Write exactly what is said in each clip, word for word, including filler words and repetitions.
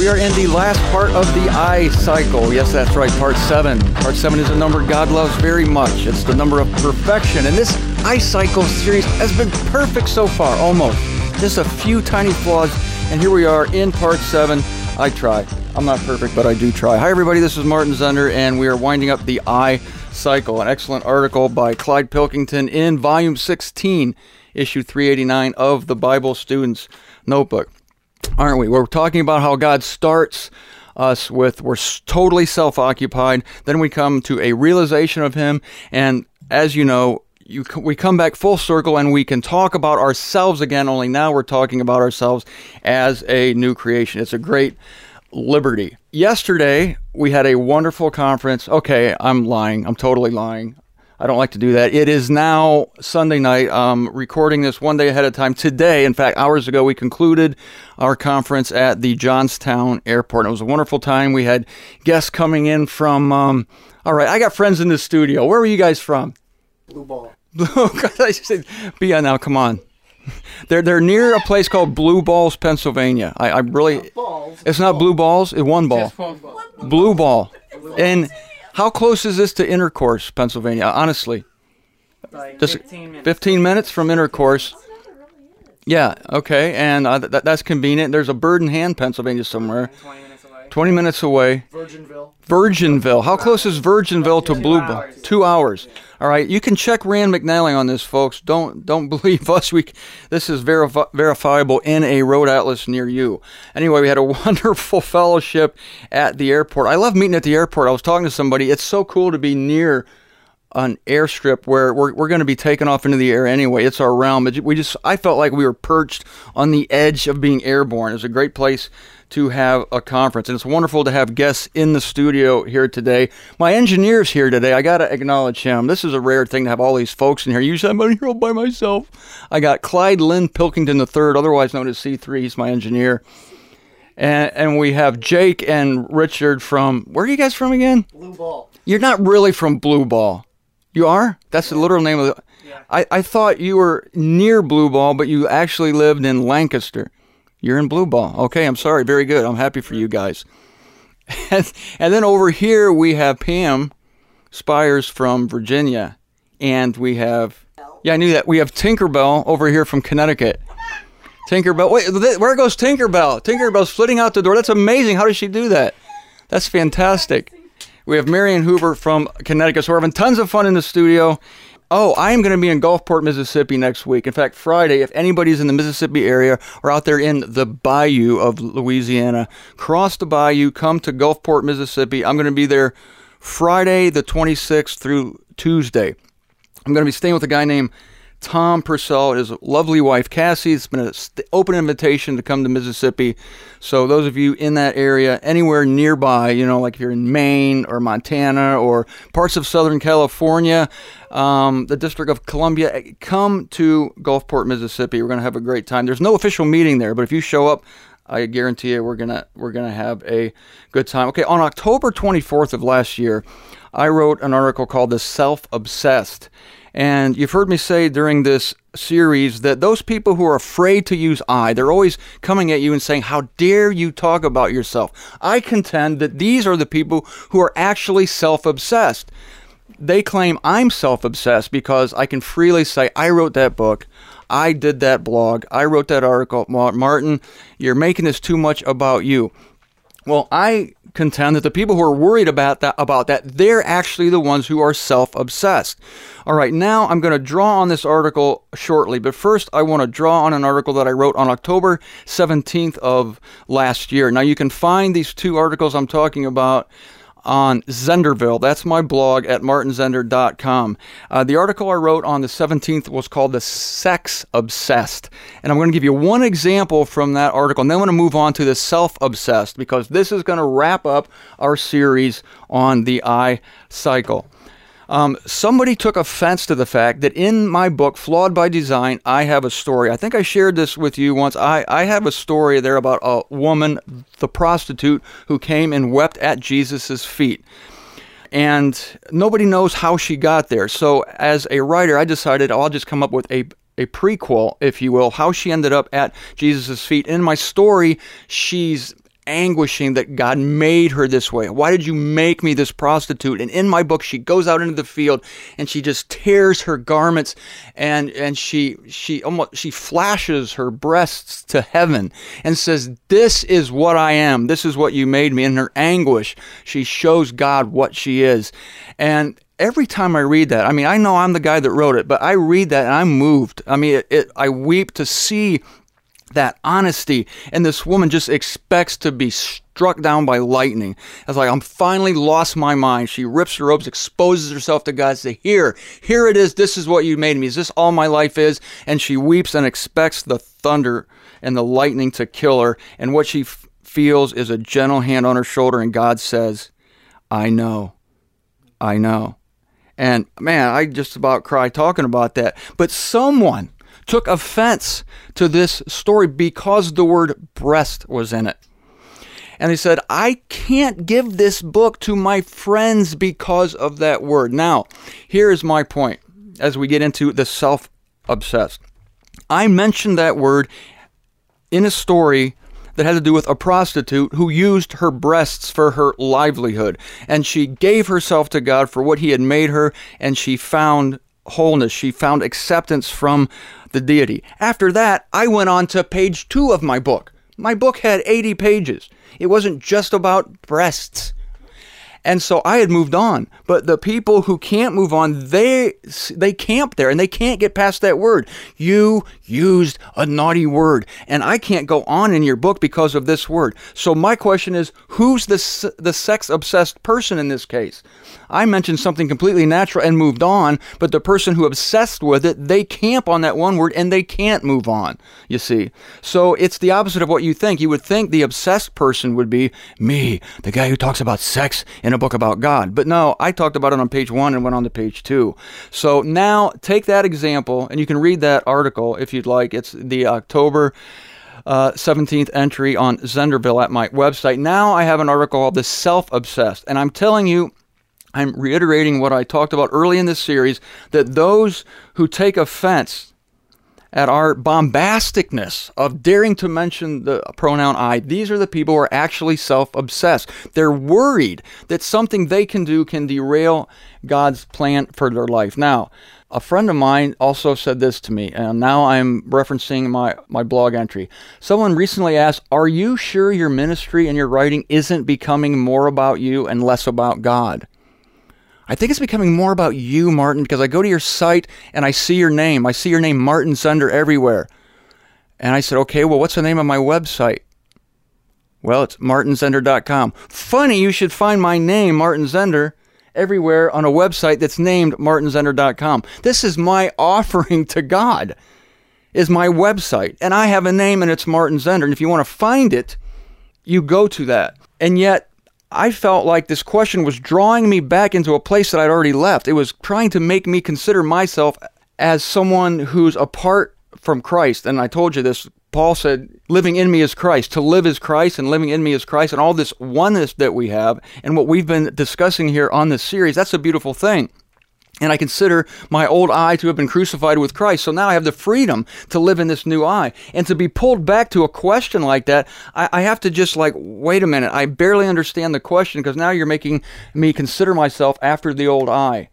We are in the last part of the eye cycle. Yes, that's right, part seven. Part seven is a number God loves very much. It's the number of perfection. And this eye cycle series has been perfect so far, almost. Just a few tiny flaws. And here we are in part seven. I try. I'm not perfect, but I do try. Hi, everybody. This is Martin Zender, and we are winding up the eye cycle. An excellent article by Clyde Pilkington in volume sixteen, issue three eighty-nine of the Bible Student's Notebook. Aren't we? We're talking about how God starts us with, we're totally self-occupied. Then we come to a realization of Him. And as you know, you, we come back full circle and we can talk about ourselves again, only now we're talking about ourselves as a new creation. It's a great liberty. Yesterday, we had a wonderful conference. Okay, I'm lying. I'm totally lying. I don't like to do that. It is now Sunday night. I'm recording this one day ahead of time. Today, in fact, hours ago, we concluded our conference at the Johnstown Airport. It was a wonderful time. We had guests coming in from, um, all right, I got friends in the studio. Where are you guys from? Blue Ball. Blue, I said, be on now, come on. They're they're near a place called Blue Balls, Pennsylvania. I, I really, Balls. it's not Blue Balls, it's one ball. Blue Ball. And how close is this to Intercourse, Pennsylvania? Honestly, Like just fifteen minutes. fifteen minutes from Intercourse. Yeah, okay, and uh, th- that's convenient. There's a Bird in Hand, Pennsylvania somewhere. twenty minutes away. twenty minutes away. Virginville. Virginville. How close is Virginville to Two Blue Ball? hours. Two hours. All right. You can check Rand McNally on this, folks. Don't don't believe us. We this is verifi- verifiable in a road atlas near you. Anyway, we had a wonderful fellowship at the airport. I love meeting at the airport. I was talking to somebody. It's so cool to be near an airstrip where we're we're going to be taken off into the air anyway. It's our realm. But we just I felt like we were perched on the edge of being airborne. It was a great place to have a conference, and it's wonderful to have guests in the studio here today. My engineer's here today. I got to acknowledge him. This is a rare thing to have all these folks in here. Usually I'm here all by myself. I got Clyde Lynn Pilkington the third, otherwise known as C three. He's my engineer. And and we have Jake and Richard from, where are you guys from again? Blue Ball. You're not really from Blue Ball. You are? That's the literal name of the... Yeah. I, I thought you were near Blue Ball, but you actually lived in Lancaster. You're in Blue Ball. Okay, I'm sorry. Very good. I'm happy for you guys. And, and then over here we have Pam Spires from Virginia. And we have... Yeah, I knew that. We have Tinkerbell over here from Connecticut. Tinkerbell. Wait, th- where goes Tinkerbell? Tinkerbell's flitting out the door. That's amazing. How does she do that? That's fantastic. We have Marion Hoover from Connecticut. So we're having tons of fun in the studio. Oh, I am going to be in Gulfport, Mississippi next week. In fact, Friday, if anybody's in the Mississippi area or out there in the bayou of Louisiana, cross the bayou, come to Gulfport, Mississippi. I'm going to be there Friday the twenty-sixth through Tuesday. I'm going to be staying with a guy named Tom Purcell and his lovely wife, Cassie. It's been an st- open invitation to come to Mississippi. So those of you in that area, anywhere nearby, you know, like if you're in Maine or Montana or parts of Southern California, um, the District of Columbia, come to Gulfport, Mississippi. We're going to have a great time. There's no official meeting there, but if you show up, I guarantee you we're gonna we're gonna have a good time. Okay, on October twenty-fourth of last year, I wrote an article called "The Self-Obsessed." And you've heard me say during this series that those people who are afraid to use I, they're always coming at you and saying, how dare you talk about yourself? I contend that these are the people who are actually self-obsessed. They claim I'm self-obsessed because I can freely say, I wrote that book, I did that blog, I wrote that article. Martin, you're making this too much about you. Well, I contend that the people who are worried about that, about that, they're actually the ones who are self-obsessed. All right, now I'm going to draw on this article shortly, but first I want to draw on an article that I wrote on October seventeenth of last year. Now you can find these two articles I'm talking about on Zenderville. That's my blog at martin zender dot com. Uh, the article I wrote on the seventeenth was called The Sex Obsessed. And I'm going to give you one example from that article, and then I'm going to move on to the Self-Obsessed, because this is going to wrap up our series on the I cycle. Um, somebody took offense to the fact that in my book, Flawed by Design, I have a story. I think I shared this with you once. I, I have a story there about a woman, the prostitute, who came and wept at Jesus' feet. And nobody knows how she got there. So as a writer, I decided I'll just come up with a a prequel, if you will, how she ended up at Jesus' feet. In my story, she's anguishing that God made her this way. Why did you make me this prostitute? And in my book, she goes out into the field and she just tears her garments and and she she almost she flashes her breasts to heaven and says, "This is what I am. This is what you made me." In her anguish, she shows God what she is. And every time I read that, I mean, I know I'm the guy that wrote it, but I read that and I'm moved. I mean, it, it, I weep to see that honesty, and this woman just expects to be struck down by lightning. It's like, I'm finally lost my mind. She rips her robes, exposes herself to God, says, here, here it is. This is what you made me. Is this all my life is? And she weeps and expects the thunder and the lightning to kill her. And what she f- feels is a gentle hand on her shoulder, and God says, I know, I know. And man, I just about cry talking about that. But someone took offense to this story because the word breast was in it. And he said, I can't give this book to my friends because of that word. Now, here is my point as we get into the self-obsessed. I mentioned that word in a story that had to do with a prostitute who used her breasts for her livelihood. And she gave herself to God for what he had made her, and she found wholeness. She found acceptance from the deity. After that, I went on to page two of my book. My book had eighty pages. It wasn't just about breasts. And so I had moved on. But the people who can't move on, they they camp there and they can't get past that word. You used a naughty word, and I can't go on in your book because of this word. So my question is, who's the, the sex-obsessed person in this case? I mentioned something completely natural and moved on, but the person who obsessed with it, they camp on that one word and they can't move on, you see. So it's the opposite of what you think. You would think the obsessed person would be me, the guy who talks about sex in a book about God. But no, I talked about it on page one and went on to page two. So now take that example, and you can read that article if you'd like. It's the October Uh, seventeenth entry on Zenderville at my website. Now I have an article called The Self-Obsessed, and I'm telling you, I'm reiterating what I talked about early in this series, that those who take offense at our bombasticness of daring to mention the pronoun I, these are the people who are actually self-obsessed. They're worried that something they can do can derail God's plan for their life. Now, a friend of mine also said this to me, and now I'm referencing my, my blog entry. Someone recently asked, are you sure your ministry and your writing isn't becoming more about you and less about God? I think it's becoming more about you, Martin, because I go to your site and I see your name. I see your name, Martin Zender, everywhere. And I said, okay, well, what's the name of my website? Well, it's martin zender dot com. Funny, you should find my name, Martin Zender, everywhere on a website that's named martin zender dot com. This is my offering to God, is my website. And I have a name, and it's Martin Zender. And if you want to find it, you go to that. And yet, I felt like this question was drawing me back into a place that I'd already left. It was trying to make me consider myself as someone who's apart from Christ. And I told you this, Paul said, living in me is Christ. To live is Christ, and living in me is Christ. And all this oneness that we have, and what we've been discussing here on this series, that's a beautiful thing. And I consider my old I to have been crucified with Christ. So now I have the freedom to live in this new I. And to be pulled back to a question like that, I, I have to just like, wait a minute, I barely understand the question, because now you're making me consider myself after the old I.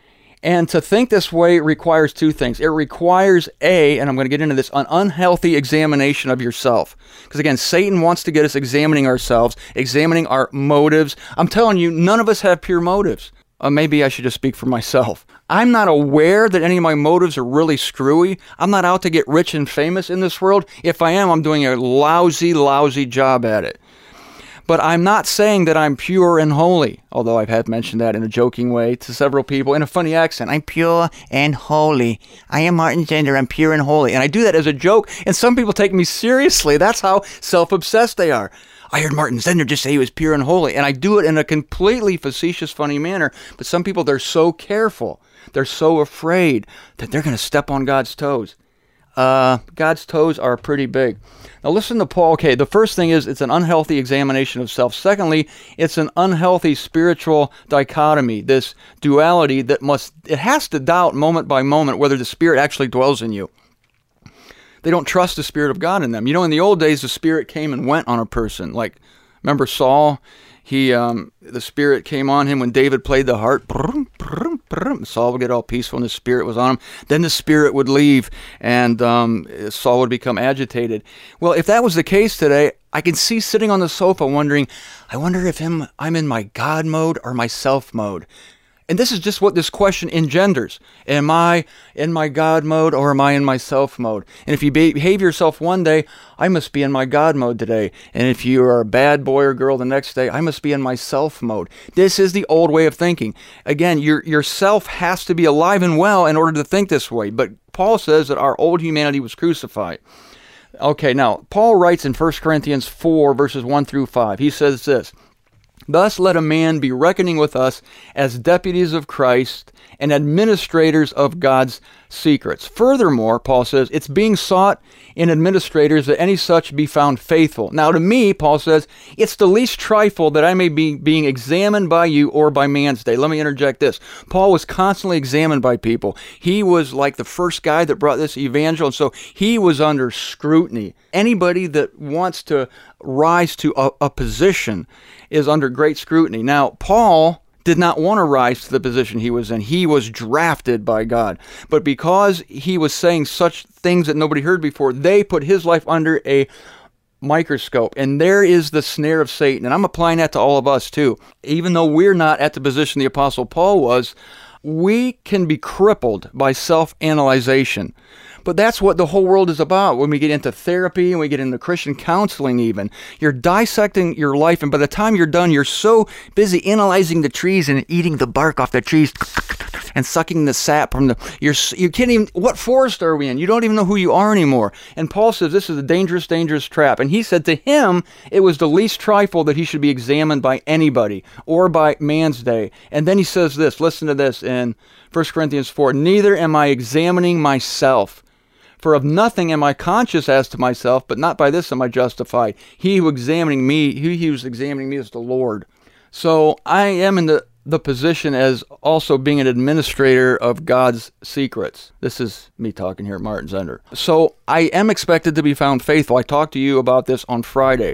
And to think this way requires two things. It requires a, and I'm going to get into this, an unhealthy examination of yourself. Because again, Satan wants to get us examining ourselves, examining our motives. I'm telling you, none of us have pure motives. Uh, maybe I should just speak for myself. I'm not aware that any of my motives are really screwy. I'm not out to get rich and famous in this world. If I am, I'm doing a lousy, lousy job at it. But I'm not saying that I'm pure and holy, although I've had mentioned that in a joking way to several people in a funny accent. I'm pure and holy. I am Martin Zender. I'm pure and holy. And I do that as a joke, and some people take me seriously. That's how self-obsessed they are. I heard Martin Zender just say he was pure and holy, and I do it in a completely facetious, funny manner. But some people, they're so careful, they're so afraid that they're going to step on God's toes. Uh, God's toes are pretty big. Now listen to Paul. Okay, the first thing is it's an unhealthy examination of self. Secondly, it's an unhealthy spiritual dichotomy, this duality that must, it has to doubt moment by moment whether the Spirit actually dwells in you. They don't trust the Spirit of God in them. You know, in the old days, the Spirit came and went on a person, like Remember Saul? He, um, the Spirit came on him when David played the harp. Saul would get all peaceful and the Spirit was on him. Then the Spirit would leave and um, Saul would become agitated. Well, if that was the case today, I can see sitting on the sofa wondering, I wonder if I'm, I'm in my God mode or my self mode. And this is just what this question engenders. Am I in my God mode or am I in my self mode? And if you behave yourself one day, I must be in my God mode today. And if you are a bad boy or girl the next day, I must be in my self mode. This is the old way of thinking. Again, your, your self has to be alive and well in order to think this way. But Paul says that our old humanity was crucified. Okay, now, Paul writes in First Corinthians four, verses one through five. He says this, "Thus let a man be reckoning with us as deputies of Christ and administrators of God's secrets. Furthermore," Paul says, "it's being sought in administrators that any such be found faithful. Now to me," Paul says, "it's the least trifle that I may be being examined by you or by man's day." Let me interject this. Paul was constantly examined by people. He was like the first guy that brought this evangel, and so he was under scrutiny. Anybody that wants to rise to a, a position is under great scrutiny. Now, Paul did not want to rise to the position he was in. He was drafted by God. But because he was saying such things that nobody heard before, they put his life under a microscope. And there is the snare of Satan. And I'm applying that to all of us too. Even though we're not at the position the Apostle Paul was, we can be crippled by self-analyzation. But that's what the whole world is about. When we get into therapy and we get into Christian counseling even, you're dissecting your life, and by the time you're done, you're so busy analyzing the trees and eating the bark off the trees and sucking the sap from the, you're, you can't even, what forest are we in? You don't even know who you are anymore. And Paul says this is a dangerous, dangerous trap. And he said to him, it was the least trifle that he should be examined by anybody or by man's day. And then he says this, listen to this in First Corinthians four, "Neither am I examining myself. For of nothing am I conscious as to myself, but not by this am I justified. He who examining me, he who is examining me is the Lord." So I am in the, the position as also being an administrator of God's secrets. This is me talking here at Martin Zender. So I am expected to be found faithful. I talked to you about this on Friday,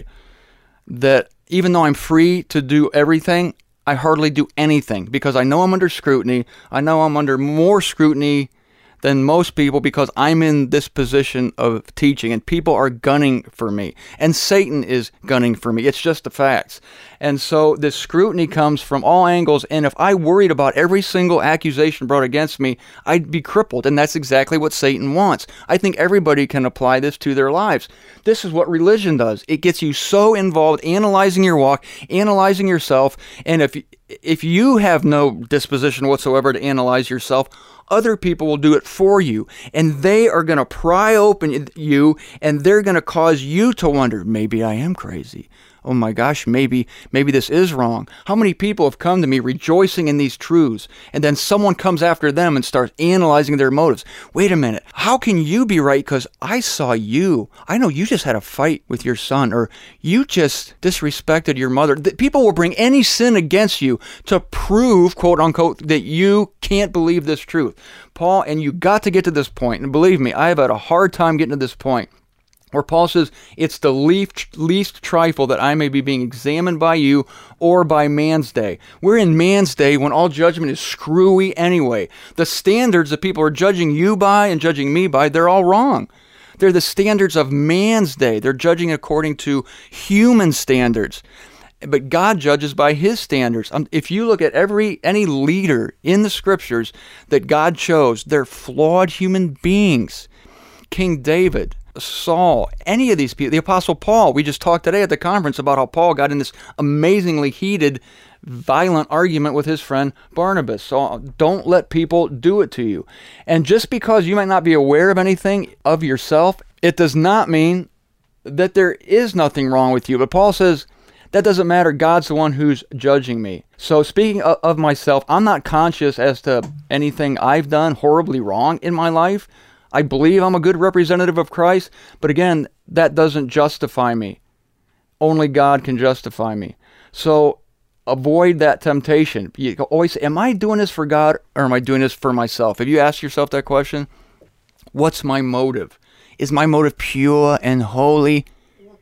that even though I'm free to do everything, I hardly do anything because I know I'm under scrutiny. I know I'm under more scrutiny than most people because I'm in this position of teaching and people are gunning for me and Satan is gunning for me. It's just the facts. And so this scrutiny comes from all angles, and if I worried about every single accusation brought against me, I'd be crippled, and that's exactly what Satan wants. I think everybody can apply this to their lives. This is what religion does. It gets you so involved analyzing your walk, analyzing yourself, and if if you have no disposition whatsoever to analyze yourself, other people will do it for you, and they are going to pry open you, and they're going to cause you to wonder, maybe I am crazy. Oh my gosh, maybe maybe this is wrong. How many people have come to me rejoicing in these truths, and then someone comes after them and starts analyzing their motives. Wait a minute, how can you be right? Because I saw you. I know you just had a fight with your son, or you just disrespected your mother. People will bring any sin against you to prove, quote unquote, that you can't believe this truth. Paul, and you got to get to this point, and believe me, I have had a hard time getting to this point, where Paul says, it's the least, least trifle that I may be being examined by you or by man's day. We're in man's day when all judgment is screwy anyway. The standards that people are judging you by and judging me by, they're all wrong. They're the standards of man's day. They're judging according to human standards. But God judges by his standards. Um, if you look at every any leader in the scriptures that God chose, they're flawed human beings. King David, Saul, any of these people, the Apostle Paul, we just talked today at the conference about how Paul got in this amazingly heated, violent argument with his friend Barnabas. So don't let people do it to you. And just because you might not be aware of anything of yourself, it does not mean that there is nothing wrong with you. But Paul says, that doesn't matter. God's the one who's judging me. So speaking of, of myself, I'm not conscious as to anything I've done horribly wrong in my life. I believe I'm a good representative of Christ, but again, that doesn't justify me. Only God can justify me. So avoid that temptation. You always say, am I doing this for God or am I doing this for myself? Have you asked yourself that question? What's my motive? Is my motive pure and holy?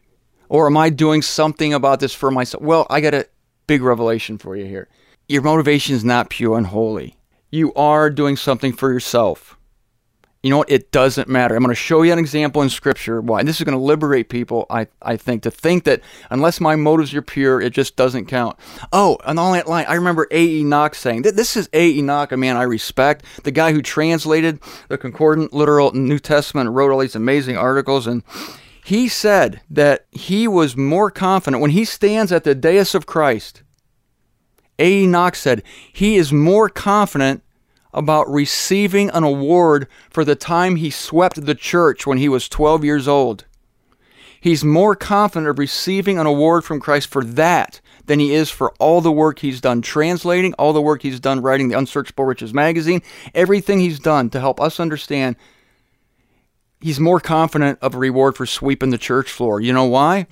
Or am I doing something about this for myself? Well, I got a big revelation for you here. Your motivation is not pure and holy. You are doing something for yourself. You know what? It doesn't matter. I'm going to show you an example in Scripture why. And this is going to liberate people, I, I think, to think that unless my motives are pure, it just doesn't count. Oh, and on that line, I remember A. Enoch saying, this is A. Enoch, a man I respect, the guy who translated the Concordant Literal New Testament and wrote all these amazing articles. And he said that he was more confident when he stands at the dais of Christ. A. Enoch said he is more confident about receiving an award for the time he swept the church when he was twelve years old. He's more confident of receiving an award from Christ for that than he is for all the work he's done translating, all the work he's done writing the Unsearchable Riches magazine, everything he's done to help us understand. He's more confident of a reward for sweeping the church floor. You know why?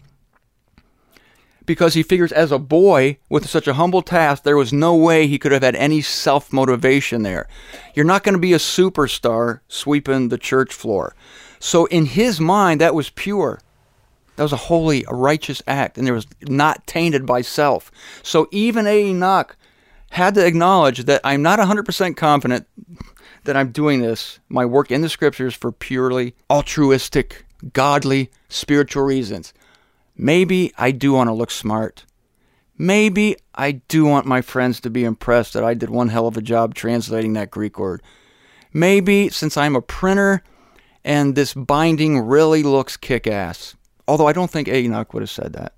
Because he figures as a boy with such a humble task, there was no way he could have had any self-motivation there. You're not going to be a superstar sweeping the church floor. So in his mind, that was pure. That was a holy, a righteous act, and it was not tainted by self. So even A. Enoch had to acknowledge that I'm not one hundred percent confident that I'm doing this, my work in the Scriptures, for purely altruistic, godly, spiritual reasons. Maybe I do want to look smart. Maybe I do want my friends to be impressed that I did one hell of a job translating that Greek word. Maybe since I'm a printer and this binding really looks kick-ass. Although I don't think Enoch would have said that.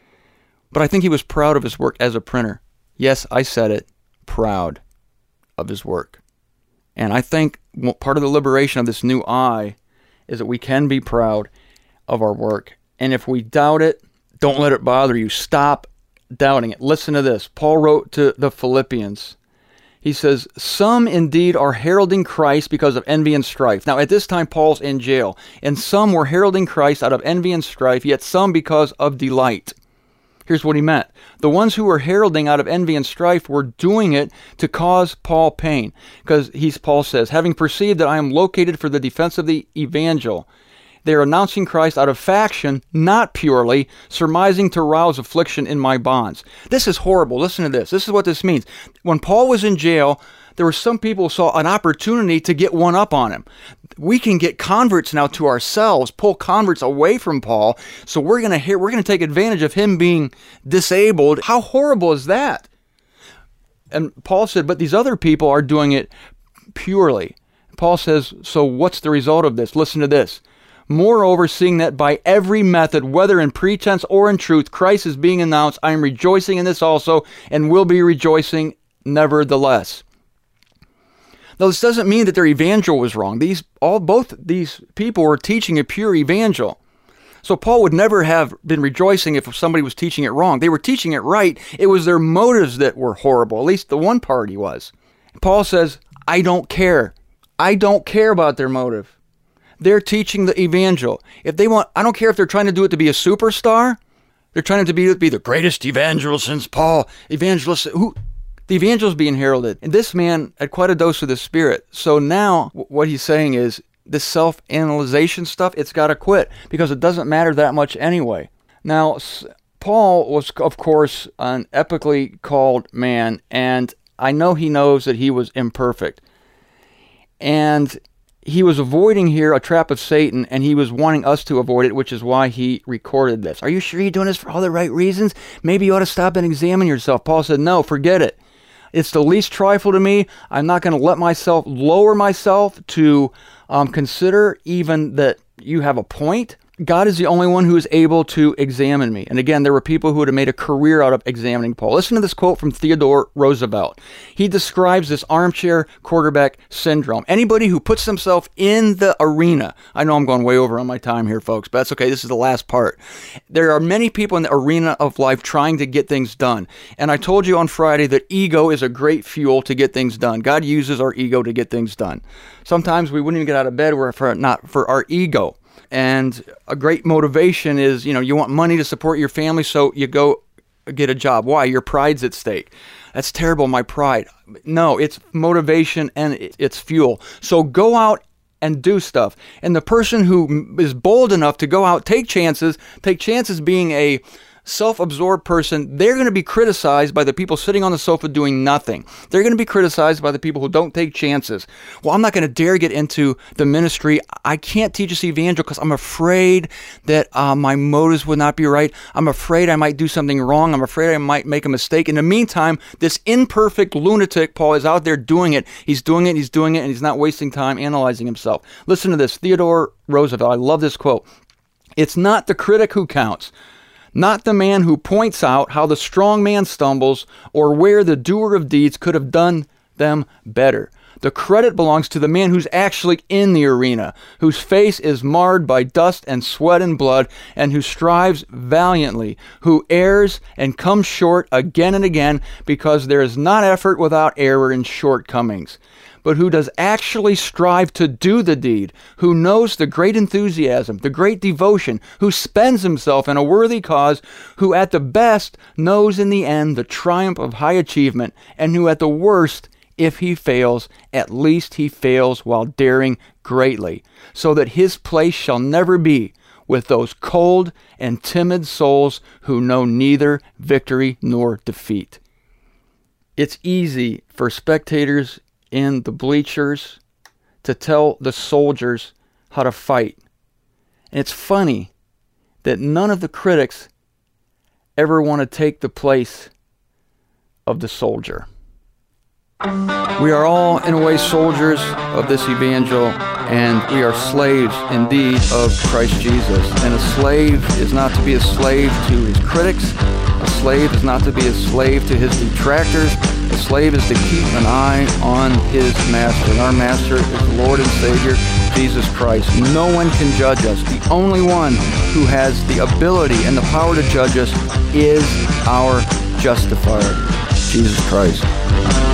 But I think he was proud of his work as a printer. Yes, I said it. Proud of his work. And I think part of the liberation of this new I is that we can be proud of our work. And if we doubt it, don't let it bother you. Stop doubting it. Listen to this. Paul wrote to the Philippians. He says, some indeed are heralding Christ because of envy and strife. Now, at this time, Paul's in jail. And some were heralding Christ out of envy and strife, yet some because of delight. Here's what he meant. The ones who were heralding out of envy and strife were doing it to cause Paul pain. Because he's, Paul says, having perceived that I am located for the defense of the evangel, they are announcing Christ out of faction, not purely, surmising to rouse affliction in my bonds. This is horrible. Listen to this. This is what this means. When Paul was in jail, there were some people who saw an opportunity to get one up on him. We can get converts now to ourselves, pull converts away from Paul. So we're going to hear, we're going to take advantage of him being disabled. How horrible is that? And Paul said, but these other people are doing it purely. Paul says, so what's the result of this? Listen to this. Moreover, seeing that by every method, whether in pretense or in truth, Christ is being announced, I am rejoicing in this also, and will be rejoicing nevertheless. Now, this doesn't mean that their evangel was wrong. These all both these people were teaching a pure evangel. So Paul would never have been rejoicing if somebody was teaching it wrong. They were teaching it right. It was their motives that were horrible. At least the one party was. Paul says, I don't care. I don't care about their motive. They're teaching the evangel. If they want, I don't care if they're trying to do it to be a superstar. They're trying to be, be the greatest evangelist since Paul. Evangelist, who, the evangel's being heralded. And this man had quite a dose of the Spirit. So now what he's saying is this self-analyzation stuff, it's got to quit because it doesn't matter that much anyway. Now, Paul was, of course, an epically called man, and I know he knows that he was imperfect. And he was avoiding here a trap of Satan, and he was wanting us to avoid it, which is why he recorded this. Are you sure you're doing this for all the right reasons? Maybe you ought to stop and examine yourself. Paul said, no, forget it. It's the least trifle to me. I'm not going to let myself lower myself to um, consider even that you have a point. God is the only one who is able to examine me. And again, there were people who would have made a career out of examining Paul. Listen to this quote from Theodore Roosevelt. He describes this armchair quarterback syndrome. Anybody who puts themselves in the arena. I know I'm going way over on my time here, folks, but that's okay. This is the last part. There are many people in the arena of life trying to get things done. And I told you on Friday that ego is a great fuel to get things done. God uses our ego to get things done. Sometimes we wouldn't even get out of bed were for not for our ego. And a great motivation is, you know, you want money to support your family, so you go get a job. Why? Your pride's at stake. That's terrible, my pride. No, it's motivation and it's fuel. So go out and do stuff. And the person who is bold enough to go out, take chances, take chances being a self-absorbed person, they're going to be criticized by the people sitting on the sofa doing nothing. They're going to be criticized by the people who don't take chances. Well, I'm not going to dare get into the ministry. I can't teach this evangel because I'm afraid that uh, my motives would not be right. I'm afraid I might do something wrong. I'm afraid I might make a mistake. In the meantime, this imperfect lunatic, Paul, is out there doing it. He's doing it, he's doing it, and he's not wasting time analyzing himself. Listen to this. Theodore Roosevelt, I love this quote. It's not the critic who counts, not the man who points out how the strong man stumbles or where the doer of deeds could have done them better. The credit belongs to the man who's actually in the arena, whose face is marred by dust and sweat and blood, and who strives valiantly, who errs and comes short again and again, because there is not effort without error and shortcomings, but who does actually strive to do the deed, who knows the great enthusiasm, the great devotion, who spends himself in a worthy cause, who at the best knows in the end the triumph of high achievement, and who at the worst, if he fails, at least he fails while daring greatly, so that his place shall never be with those cold and timid souls who know neither victory nor defeat. It's easy for spectators in the bleachers to tell the soldiers how to fight. And it's funny that none of the critics ever want to take the place of the soldier. We are all, in a way, soldiers of this evangel, and we are slaves indeed of Christ Jesus. And a slave is not to be a slave to his critics. A slave is not to be a slave to his detractors. A slave is to keep an eye on his master. And our master is Lord and Savior, Jesus Christ. No one can judge us. The only one who has the ability and the power to judge us is our justifier, Jesus Christ.